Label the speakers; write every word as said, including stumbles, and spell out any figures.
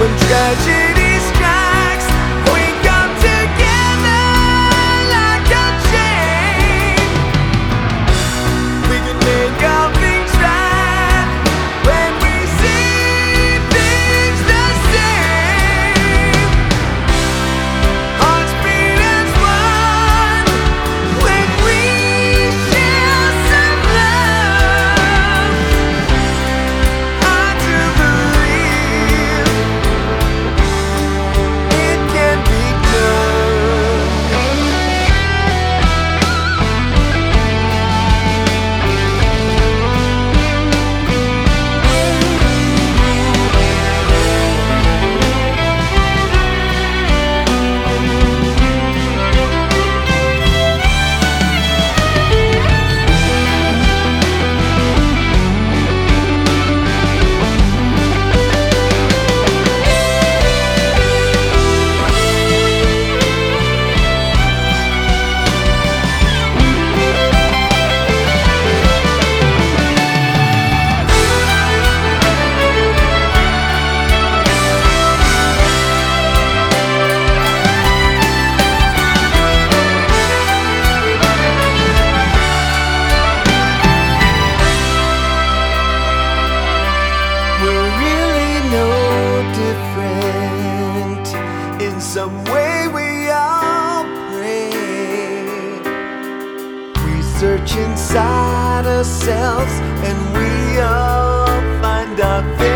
Speaker 1: when tragedy strikes, we come together like a chain. We can make all things right when we see things the same. Hearts beat as one when we share some love. Hard to believe it can be done. We're really no different. In some way we all pray. We search inside ourselves and we all find our faith.